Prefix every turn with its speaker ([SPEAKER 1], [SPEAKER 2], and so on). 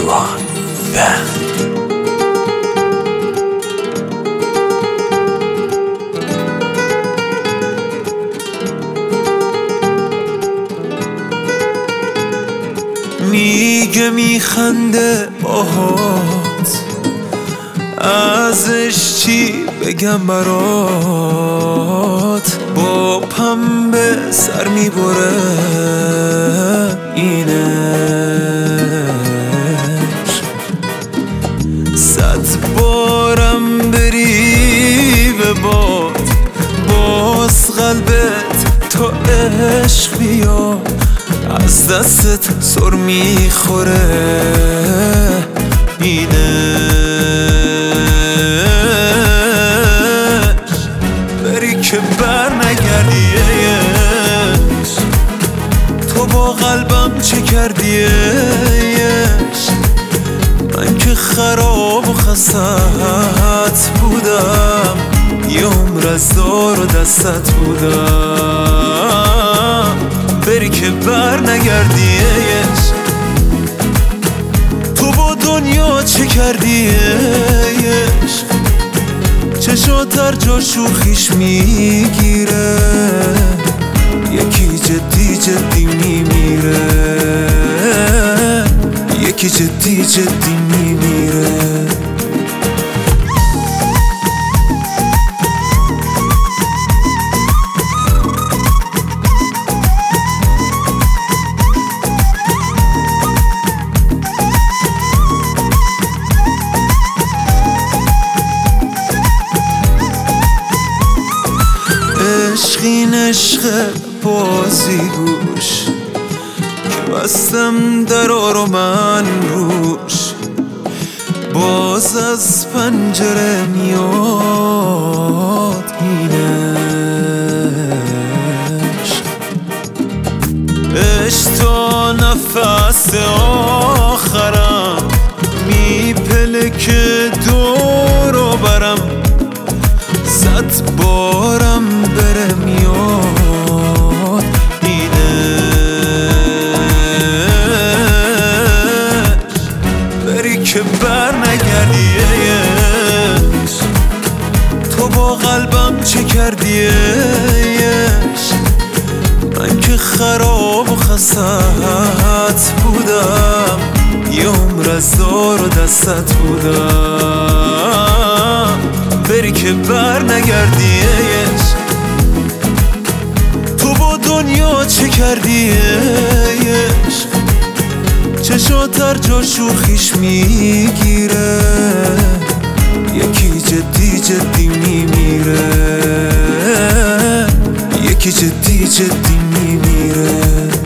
[SPEAKER 1] میگه میخنده باهات، ازش چی بگم برات؟ با پنبه سر میبره اینش، 100 بارم بری به باد، باز قلبت تا عشق بیاد، از دستت سر میخوره اینش. بری که بر نگردیش، تو با قلبم چه کردیش؟ من که خراب و خستت بودم، یه عمر از دار و دستت بودم. بری که بر نگردیش، تو با دنیا چه کردیش؟ چشات هر جا شوخیش میگیره، یکی جدی جدی میمیره، یکی جدی جدی میمیره. عشقین عشق بازی گوش، که بستم درا رو من روش، باز از پنجره میاد اینش. عشق تا نفس آخرم میپلکه دور و برم، 100 بارم بره میاد اینش. بری که بر نگردیش، تو با قلبم چه کردیش؟ من که خراب و خستت بودم، یه عمر از دار و دستت بودم. بری که بر نگردیش، تو با دنیا چه کردیش؟ چشات هر جا شوخیش میگیره، یکی جدی جدی میمیره، یکی جدی جدی میمیره.